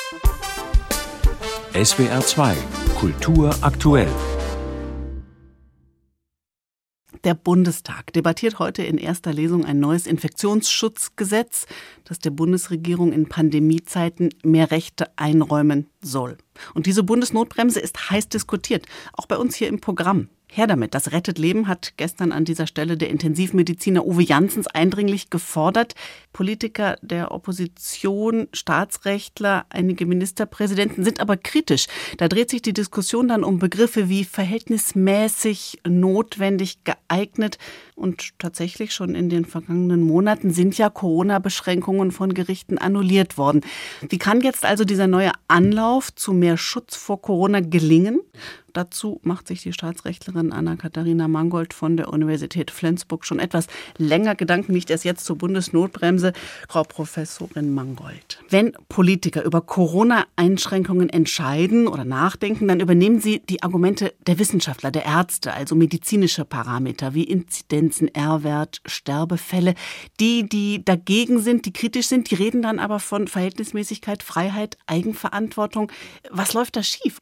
SWR 2 Kultur aktuell. Der Bundestag debattiert heute in erster Lesung ein neues Infektionsschutzgesetz, das der Bundesregierung in Pandemiezeiten mehr Rechte einräumen soll. Und diese Bundesnotbremse ist heiß diskutiert, auch bei uns hier im Programm. Her damit, das rettet Leben, hat gestern an dieser Stelle der Intensivmediziner Uwe Janssens eindringlich gefordert. Politiker der Opposition, Staatsrechtler, einige Ministerpräsidenten sind aber kritisch. Da dreht sich die Diskussion dann um Begriffe wie verhältnismäßig, notwendig, geeignet. Und tatsächlich schon in den vergangenen Monaten sind ja Corona-Beschränkungen von Gerichten annulliert worden. Wie kann jetzt also dieser neue Anlauf zu mehr Schutz vor Corona gelingen? Dazu macht sich die Staatsrechtlerin Anna-Katharina Mangold von der Universität Flensburg schon etwas länger Gedanken, nicht erst jetzt zur Bundesnotbremse. Frau Professorin Mangold, wenn Politiker über Corona-Einschränkungen entscheiden oder nachdenken, dann übernehmen sie die Argumente der Wissenschaftler, der Ärzte, also medizinische Parameter wie Inzidenzen, R-Wert, Sterbefälle. Die dagegen sind, die kritisch sind, die reden dann aber von Verhältnismäßigkeit, Freiheit, Eigenverantwortung. Was läuft da schief?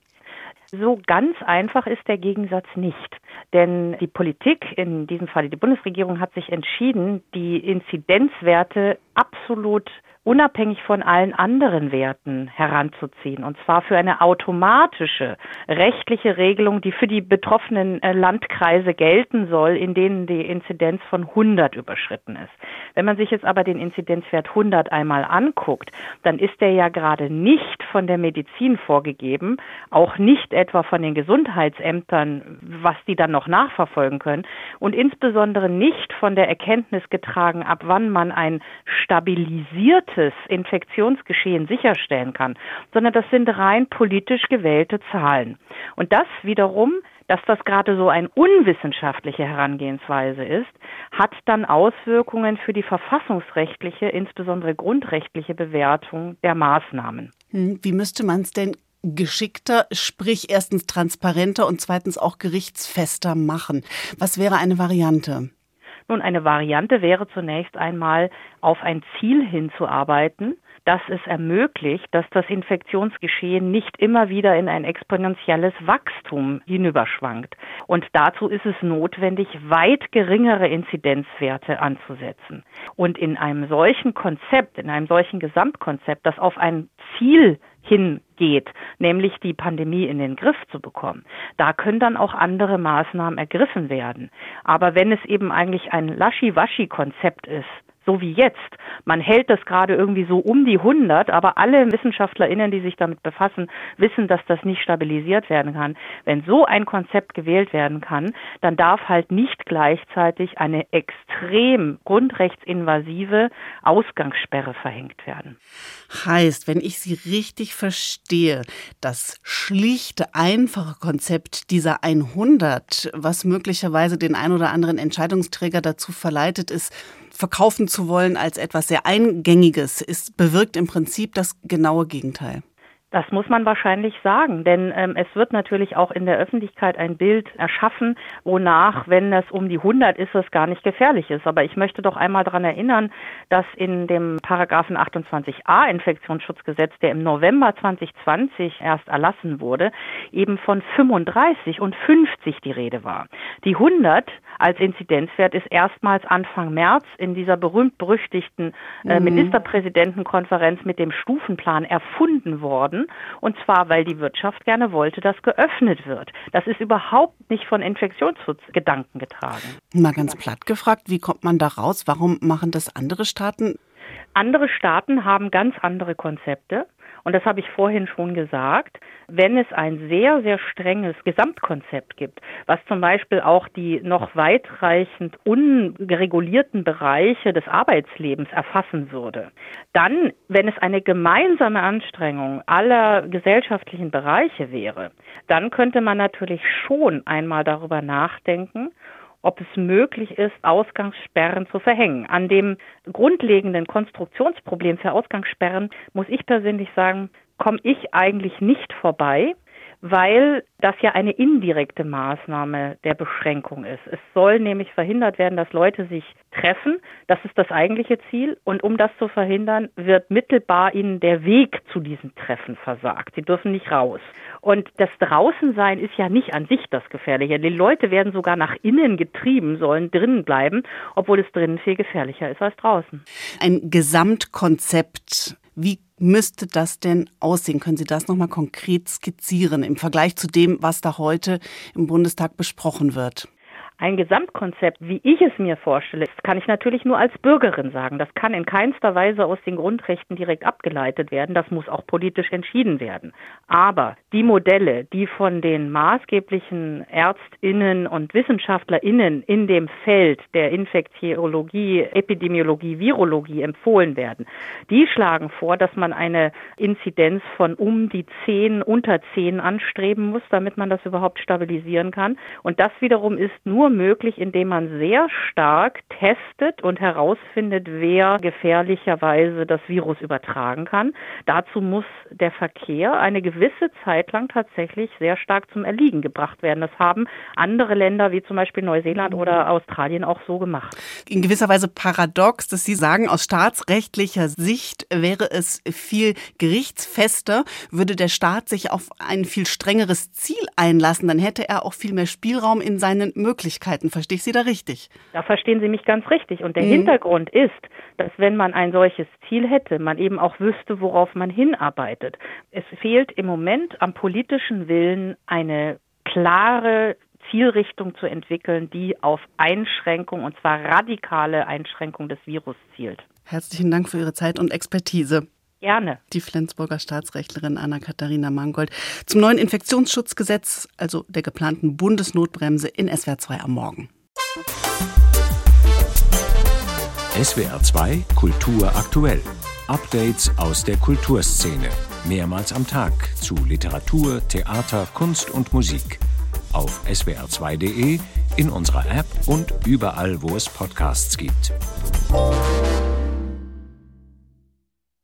So ganz einfach ist der Gegensatz nicht. Denn die Politik, in diesem Fall die Bundesregierung, hat sich entschieden, die Inzidenzwerte absolut unabhängig von allen anderen Werten heranzuziehen. Und zwar für eine automatische rechtliche Regelung, die für die betroffenen Landkreise gelten soll, in denen die Inzidenz von 100 überschritten ist. Wenn man sich jetzt aber den Inzidenzwert 100 einmal anguckt, dann ist der ja gerade nicht von der Medizin vorgegeben, auch nicht etwa von den Gesundheitsämtern, was die dann noch nachverfolgen können, und insbesondere nicht von der Erkenntnis getragen, ab wann man ein stabilisiertes Infektionsgeschehen sicherstellen kann, sondern das sind rein politisch gewählte Zahlen. Und das wiederum, dass das gerade so eine unwissenschaftliche Herangehensweise ist, hat dann Auswirkungen für die verfassungsrechtliche, insbesondere grundrechtliche Bewertung der Maßnahmen. Wie müsste man es denn geschickter, sprich erstens transparenter und zweitens auch gerichtsfester machen? Was wäre eine Variante? Nun, eine Variante wäre zunächst einmal, auf ein Ziel hinzuarbeiten, das es ermöglicht, dass das Infektionsgeschehen nicht immer wieder in ein exponentielles Wachstum hinüberschwankt. Und dazu ist es notwendig, weit geringere Inzidenzwerte anzusetzen. Und in einem solchen Konzept, in einem solchen Gesamtkonzept, das auf ein Ziel hingeht, nämlich die Pandemie in den Griff zu bekommen. Da können dann auch andere Maßnahmen ergriffen werden. Aber wenn es eben eigentlich ein Laschi-Waschi-Konzept ist, so wie jetzt, man hält das gerade irgendwie so um die 100, aber alle WissenschaftlerInnen, die sich damit befassen, wissen, dass das nicht stabilisiert werden kann. Wenn so ein Konzept gewählt werden kann, dann darf halt nicht gleichzeitig eine extrem grundrechtsinvasive Ausgangssperre verhängt werden. Heißt, wenn ich Sie richtig verstehe, das schlichte, einfache Konzept dieser 100, was möglicherweise den ein oder anderen Entscheidungsträger dazu verleitet ist, verkaufen zu wollen als etwas sehr Eingängiges, bewirkt im Prinzip das genaue Gegenteil. Das muss man wahrscheinlich sagen, denn es wird natürlich auch in der Öffentlichkeit ein Bild erschaffen, wonach, wenn es um die 100 ist, es gar nicht gefährlich ist. Aber ich möchte doch einmal daran erinnern, dass in dem Paragraphen 28a Infektionsschutzgesetz, der im November 2020 erst erlassen wurde, eben von 35 und 50 die Rede war. Die 100 als Inzidenzwert ist erstmals Anfang März in dieser berühmt-berüchtigten Ministerpräsidentenkonferenz mit dem Stufenplan erfunden worden. Und zwar, weil die Wirtschaft gerne wollte, dass geöffnet wird. Das ist überhaupt nicht von Infektionsschutzgedanken getragen. Mal ganz platt gefragt, wie kommt man da raus? Warum machen das andere Staaten? Andere Staaten haben ganz andere Konzepte. Und das habe ich vorhin schon gesagt. Wenn es ein sehr, sehr strenges Gesamtkonzept gibt, was zum Beispiel auch die noch weitreichend unregulierten Bereiche des Arbeitslebens erfassen würde, dann, wenn es eine gemeinsame Anstrengung aller gesellschaftlichen Bereiche wäre, dann könnte man natürlich schon einmal darüber nachdenken, ob es möglich ist, Ausgangssperren zu verhängen. An dem grundlegenden Konstruktionsproblem für Ausgangssperren, muss ich persönlich sagen, komme ich eigentlich nicht vorbei, weil das ja eine indirekte Maßnahme der Beschränkung ist. Es soll nämlich verhindert werden, dass Leute sich treffen. Das ist das eigentliche Ziel. Und um das zu verhindern, wird mittelbar ihnen der Weg zu diesen Treffen versagt. Sie dürfen nicht raus. Und das Draußensein ist ja nicht an sich das Gefährliche. Die Leute werden sogar nach innen getrieben, sollen drinnen bleiben, obwohl es drinnen viel gefährlicher ist als draußen. Ein Gesamtkonzept. Wie müsste das denn aussehen? Können Sie das nochmal konkret skizzieren im Vergleich zu dem, was da heute im Bundestag besprochen wird? Ein Gesamtkonzept, wie ich es mir vorstelle, kann ich natürlich nur als Bürgerin sagen. Das kann in keinster Weise aus den Grundrechten direkt abgeleitet werden. Das muss auch politisch entschieden werden. Aber die Modelle, die von den maßgeblichen ÄrztInnen und WissenschaftlerInnen in dem Feld der Infektiologie, Epidemiologie, Virologie empfohlen werden, die schlagen vor, dass man eine Inzidenz von um die 10, unter 10 anstreben muss, damit man das überhaupt stabilisieren kann. Und das wiederum ist nur möglich, indem man sehr stark testet und herausfindet, wer gefährlicherweise das Virus übertragen kann. Dazu muss der Verkehr eine gewisse Zeit lang tatsächlich sehr stark zum Erliegen gebracht werden. Das haben andere Länder wie zum Beispiel Neuseeland oder Australien auch so gemacht. In gewisser Weise paradox, dass Sie sagen, aus staatsrechtlicher Sicht wäre es viel gerichtsfester, würde der Staat sich auf ein viel strengeres Ziel einlassen, dann hätte er auch viel mehr Spielraum in seinen Möglichkeiten. Verstehe ich Sie da richtig? Da verstehen Sie mich ganz richtig. Und der Hintergrund ist, dass wenn man ein solches Ziel hätte, man eben auch wüsste, worauf man hinarbeitet. Es fehlt im Moment am politischen Willen eine klare Zielrichtung zu entwickeln, die auf Einschränkung, und zwar radikale Einschränkung des Virus zielt. Herzlichen Dank für Ihre Zeit und Expertise. Gerne. Die Flensburger Staatsrechtlerin Anna-Katharina Mangold zum neuen Infektionsschutzgesetz, also der geplanten Bundesnotbremse in SWR 2 am Morgen. SWR 2 Kultur aktuell. Updates aus der Kulturszene. Mehrmals am Tag zu Literatur, Theater, Kunst und Musik. Auf swr2.de, in unserer App und überall, wo es Podcasts gibt.